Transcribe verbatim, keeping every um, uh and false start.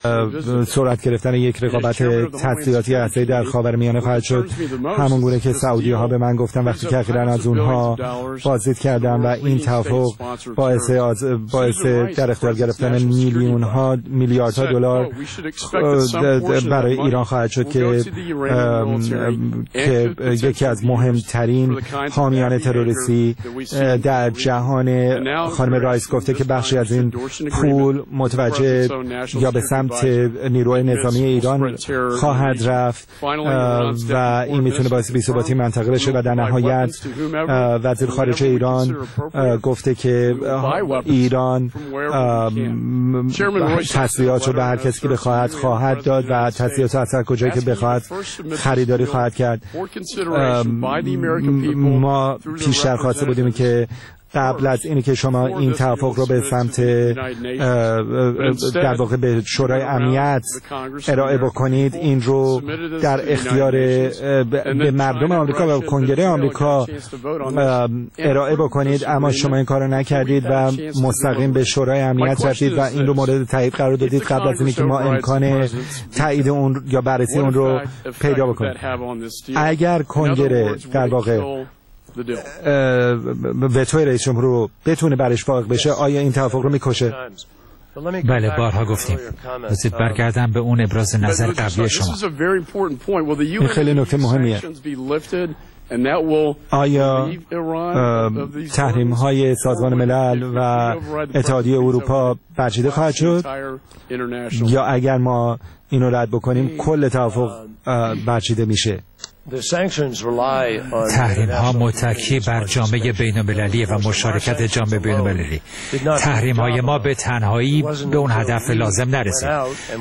صورت گرفتن یک رقابت تسلیحاتی هسته‌ای در خاورمیانه خواهد شد، همون گونه که سعودی ها به من گفتن وقتی که اخیراً از اونها بازدید کردم و این توافق باعث از باعث در اختیار گرفتن میلیون ها میلیاردها دلار برای ایران خواهد شد که که یکی از مهمترین حامیان تروریستی در جهان. خانم رایس گفته که بخشی از این پول متوجه یا به سمت نیروی نظامی ایران خواهد رفت و این میتونه باعث بی‌ثباتی منطقه بشه و در نهایت وزیر خارجه ایران گفته که ایران تسلیحات رو به هر کسی که بخواهد خواهد داد و تسلیحات از هر کجایی که بخواهد خریداری خواهد کرد. ما پیشتر خواسته بودیم که قبل از اینی که شما این توافق رو به سمت در واقع به شورای امنیت ارائه بکنید، این رو در اختیار به مردم آمریکا و کنگره آمریکا ارائه بکنید، اما شما این کار رو نکردید و مستقیم به شورای امنیت رفتید و این رو مورد تایید قرار دادید قبل از اینی که ما امکان تایید اون یا بررسی اون رو پیدا بکنیم. اگر کنگره در واقع وتوی رئیس جمهور رو بتونه برش واقع بشه، آیا این توافق رو میکشه؟ بله، بارها گفتیم. بذارید برگردم به اون ابراز نظر قبلی شما. این خیلی نکته مهمیه. آیا تحریم های سازمان ملل و اتحادیه اروپا برچیده خواهد شد یا اگر ما اینو رد بکنیم کل توافق برچیده میشه؟ تحریم ها متکی بر جامعه بین المللی و مشارکت جامعه بین المللی. تحریم های ما به تنهایی به اون هدف لازم نرسید.